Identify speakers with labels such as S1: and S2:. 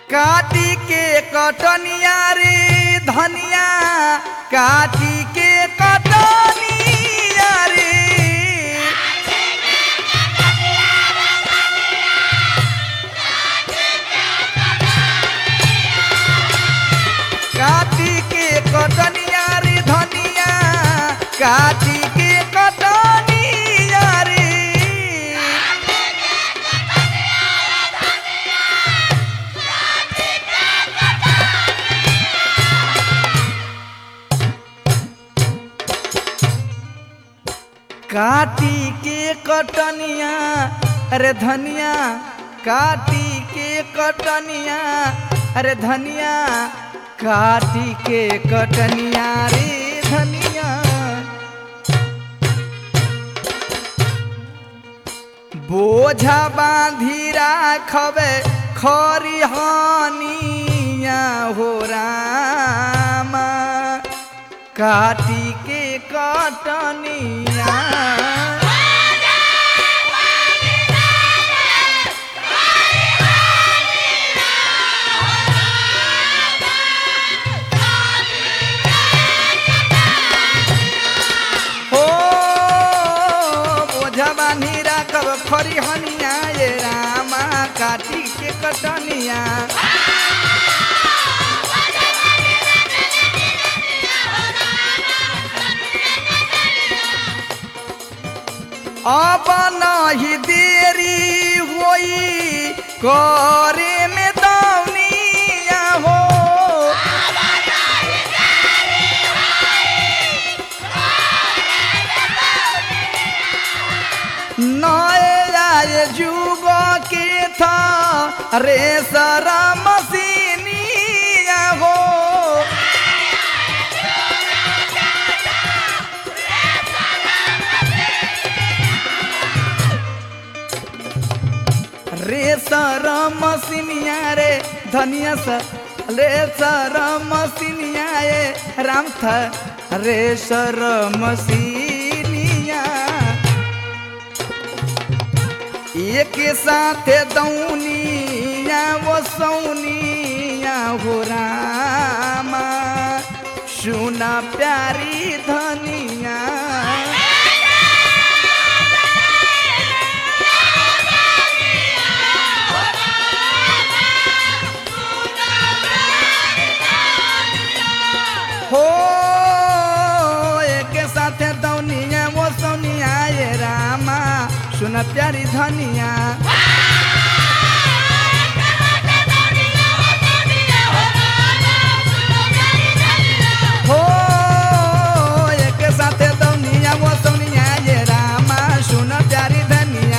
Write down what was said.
S1: काटी के कटनिया रे धनिया काटी के कटनिया रे काटी के कटनिया रे धनिया काटी के कटनिया रे काटी के कटनिया अरे धनिया काटी के कटनिया अरे धनिया काटी के कटनिया रे धनिया बोझा बांधी राखबे खरिहानिया हो रामा काटी के कटनिया हो बोझा बांधी राखब खरिहानिया ये रामा काटी के कटनिया अब नहीं देरी होई करे में दौनिया हो नए आए जुग के था रे सारा मसीनिया हो रे सारा मसीनिया रे धनिया सा रे सारा मसीनिया ये राम था रे सारा मसीनिया एक साथ दौनिया वो सौनिया हो रामा सुना प्यारी धनिया हो एक साथ दौनिया वो सोनिया ये रामा सुन प्यारी धनिया हो एक साथ दौनिया वो सोनिया ये रामा सुन प्यारी धनिया